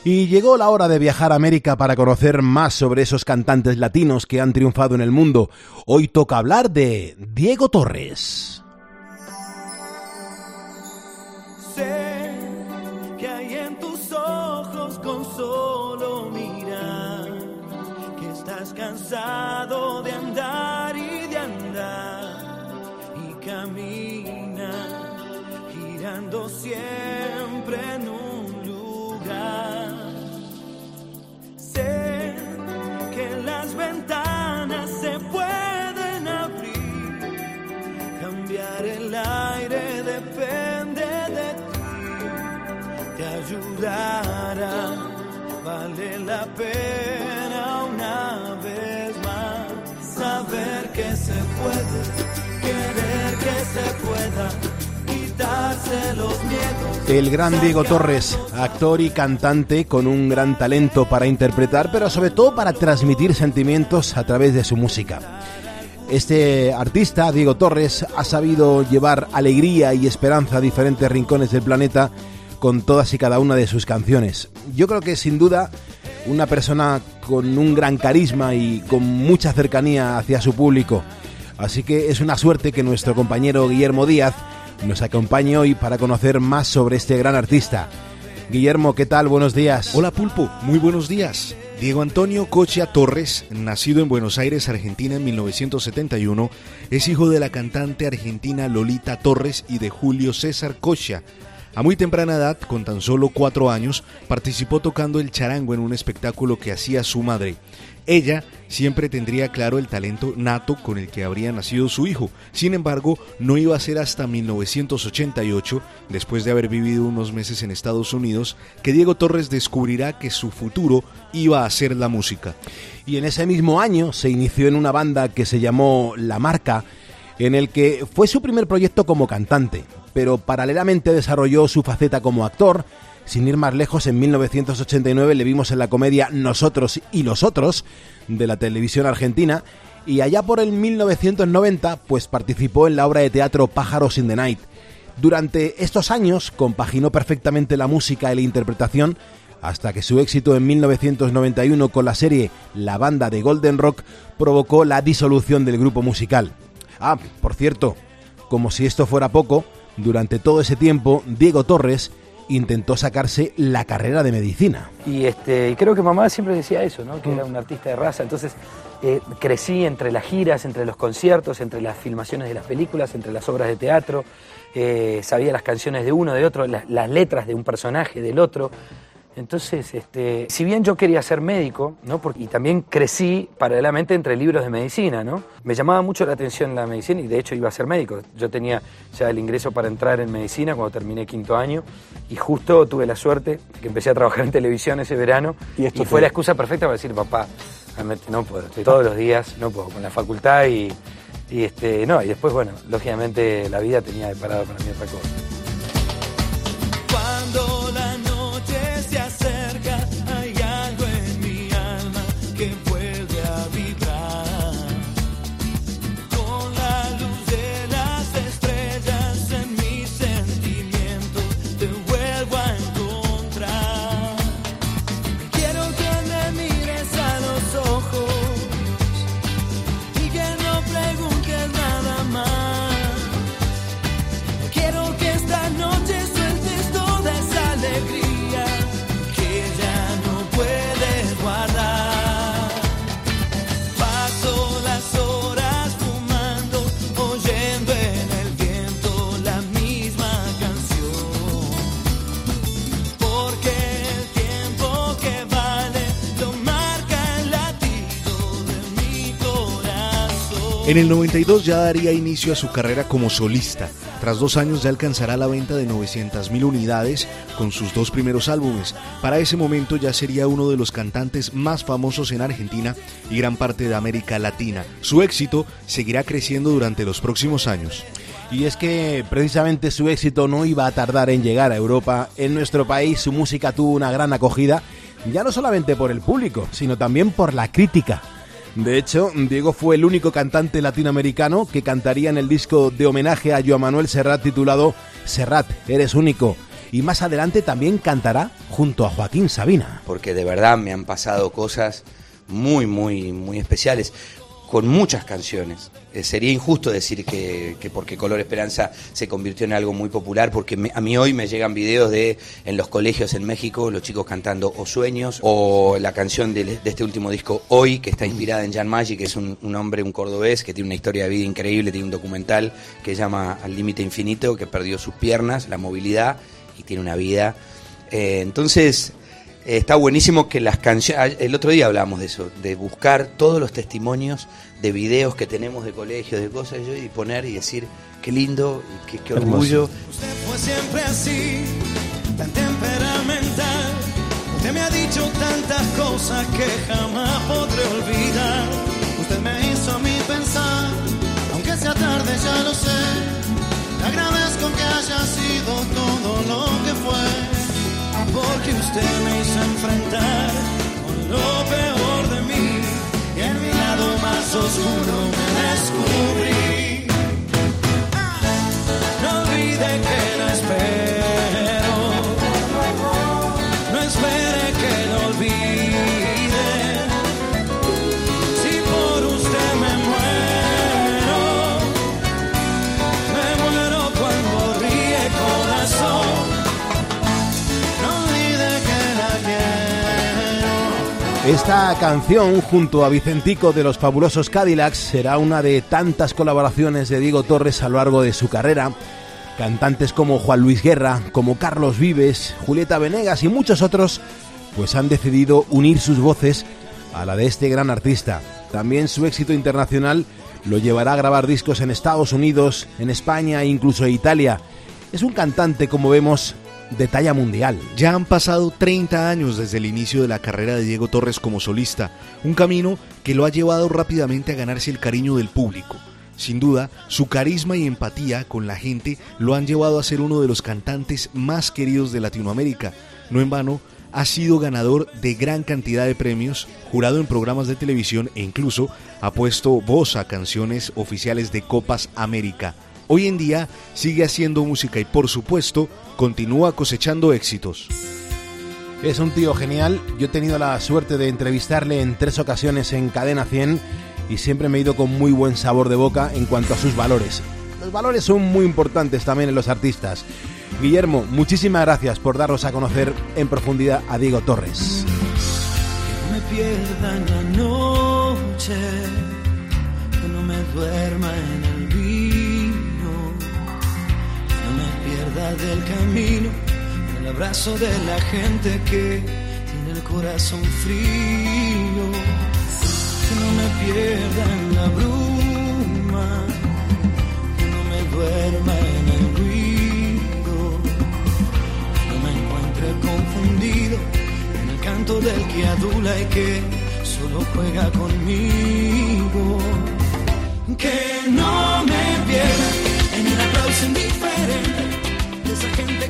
Y llegó la hora de viajar a América para conocer más sobre esos cantantes latinos que han triunfado en el mundo. Hoy toca hablar de Diego Torres. Sé que hay en tus ojos con solo mirar que estás cansado de andar y de andar y camina girando siempre en un lugar. Sé que las ventanas se pueden abrir, cambiar el aire depende de ti, te ayudará, vale la pena una vez más, saber que se puede, querer que se pueda. El gran Diego Torres, actor y cantante con un gran talento para interpretar, pero sobre todo para transmitir sentimientos a través de su música. Este artista, Diego Torres, ha sabido llevar alegría y esperanza a diferentes rincones del planeta con todas y cada una de sus canciones. Yo creo que sin duda una persona con un gran carisma y con mucha cercanía hacia su público. Así que es una suerte que nuestro compañero Guillermo Díaz nos acompañe hoy para conocer más sobre este gran artista. Guillermo, ¿qué tal? Buenos días. Hola Pulpo, muy buenos días. Diego Antonio Cochia Torres, nacido en Buenos Aires, Argentina en 1971, es hijo de la cantante argentina Lolita Torres y de Julio César Cochia. A muy temprana edad, con tan solo 4 años, participó tocando el charango en un espectáculo que hacía su madre. Ella siempre tendría claro el talento nato con el que habría nacido su hijo. Sin embargo, no iba a ser hasta 1988, después de haber vivido unos meses en Estados Unidos, que Diego Torres descubrirá que su futuro iba a ser la música. Y en ese mismo año se inició en una banda que se llamó La Marca, en el que fue su primer proyecto como cantante, pero paralelamente desarrolló su faceta como actor. Sin ir más lejos, en 1989 le vimos en la comedia Nosotros y los Otros de la televisión argentina, y allá por el 1990 pues participó en la obra de teatro Pájaros in the Night. Durante estos años compaginó perfectamente la música y la interpretación, hasta que su éxito en 1991 con la serie La Banda de Golden Rock provocó la disolución del grupo musical. Ah, por cierto, como si esto fuera poco, durante todo ese tiempo Diego Torres intentó sacarse la carrera de medicina. Y creo que mamá siempre decía eso, ¿no? Que era un artista de raza. Entonces crecí entre las giras, entre los conciertos, entre las filmaciones de las películas, entre las obras de teatro. Sabía las canciones de uno, de otro, las letras de un personaje, del otro. Entonces, si bien yo quería ser médico, ¿no? Y también crecí paralelamente entre libros de medicina, ¿no? Me llamaba mucho la atención la medicina y de hecho iba a ser médico. Yo tenía ya el ingreso para entrar en medicina cuando terminé 5º año y justo tuve la suerte de que empecé a trabajar en televisión ese verano y fue la excusa perfecta para decir, papá, no puedo, todos los días no puedo, con la facultad y después, bueno, lógicamente la vida tenía preparado para mí otra cosa. Cuando la noche se acerca, hay algo en mi alma que vuelve a vibrar. Con la luz de las estrellas en mis sentimientos te vuelvo a encontrar. Quiero que me mires a los ojos y que no preguntes nada más. Quiero que esta noche sueltes toda esa alegría que ya no puedes guardar. Paso las horas fumando, oyendo en el viento la misma canción. Porque el tiempo que vale lo marca el latido de mi corazón. En el 92 ya daría inicio a su carrera como solista. Tras 2 años ya alcanzará la venta de 900.000 unidades con sus 2 primeros álbumes. Para ese momento ya sería uno de los cantantes más famosos en Argentina y gran parte de América Latina. Su éxito seguirá creciendo durante los próximos años. Y es que precisamente su éxito no iba a tardar en llegar a Europa. En nuestro país su música tuvo una gran acogida, ya no solamente por el público, sino también por la crítica. De hecho, Diego fue el único cantante latinoamericano que cantaría en el disco de homenaje a Joan Manuel Serrat titulado Serrat, eres único. y más adelante también cantará junto a Joaquín Sabina. Porque de verdad me han pasado cosas muy, muy, muy especiales con muchas canciones. Sería injusto decir que porque Color Esperanza se convirtió en algo muy popular, porque a mí hoy me llegan videos en los colegios en México, los chicos cantando O Sueños, o la canción de este último disco Hoy, que está inspirada en Jan Maggi, que es un hombre, un cordobés, que tiene una historia de vida increíble, tiene un documental que se llama Al Límite Infinito, que perdió sus piernas, la movilidad, y tiene una vida. Entonces... está buenísimo que las canciones... El otro día hablamos de eso, de buscar todos los testimonios de videos que tenemos de colegios, de cosas, y poner y decir, qué lindo, qué orgullo. Usted fue siempre así, tan temperamental. Usted me ha dicho tantas cosas que jamás podré olvidar. Usted me hizo a mí pensar, aunque sea tarde ya lo sé. Le agradezco que haya sido todo lo que fue. Porque usted me hizo enfrentar con lo peor de mí, y en mi lado más oscuro me descubrí. No olvide que lo espero, no espere que lo olvide. Si por usted me muero cuando ríe corazón. Esta canción, junto a Vicentico de los Fabulosos Cadillacs, será una de tantas colaboraciones de Diego Torres a lo largo de su carrera. Cantantes como Juan Luis Guerra, como Carlos Vives, Julieta Venegas y muchos otros, pues han decidido unir sus voces a la de este gran artista. También su éxito internacional lo llevará a grabar discos en Estados Unidos, en España e incluso en Italia. Es un cantante, como vemos, de talla mundial. Ya han pasado 30 años desde el inicio de la carrera de Diego Torres como solista, un camino que lo ha llevado rápidamente a ganarse el cariño del público. Sin duda, su carisma y empatía con la gente lo han llevado a ser uno de los cantantes más queridos de Latinoamérica. No en vano, ha sido ganador de gran cantidad de premios, jurado en programas de televisión e incluso ha puesto voz a canciones oficiales de Copas América. Hoy en día sigue haciendo música y, por supuesto, continúa cosechando éxitos. Es un tío genial. Yo he tenido la suerte de entrevistarle en 3 ocasiones en Cadena 100 y siempre me he ido con muy buen sabor de boca en cuanto a sus valores. Los valores son muy importantes también en los artistas. Guillermo, muchísimas gracias por darnos a conocer en profundidad a Diego Torres. Que no me pierda en la noche, que no me duerma en el del camino, en el abrazo de la gente que tiene el corazón frío, que no me pierda en la bruma, que no me duerma en el ruido, que no me encuentre confundido en el canto del que adula y que solo juega conmigo, que no me pierda en el aplauso indiferente de esa gente